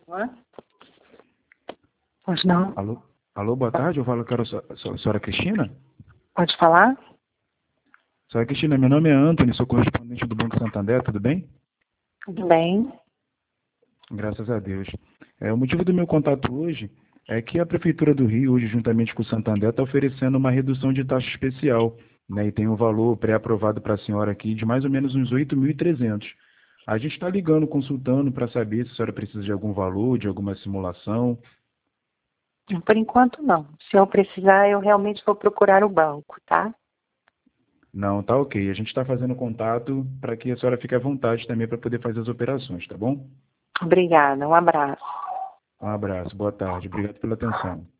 Hã? Pois não. Alô, boa tarde, eu falo com a senhora Cristina. Pode falar? Senhora Cristina, meu nome é Antônio, sou correspondente do Banco Santander, tudo bem? Tudo bem? Graças a Deus. O motivo do meu contato hoje é que a Prefeitura do Rio, hoje, juntamente com o Santander, está oferecendo uma redução de taxa especial, né? E tem um valor pré-aprovado para a senhora aqui de mais ou menos uns 8.300. A gente está ligando, consultando para saber se a senhora precisa de algum valor, de alguma simulação. Por enquanto, não. Se eu precisar, eu realmente vou procurar o banco, tá? Não, tá ok. A gente está fazendo contato para que a senhora fique à vontade também para poder fazer as operações, tá bom? Obrigada. Um abraço. Um abraço, boa tarde. Obrigado pela atenção.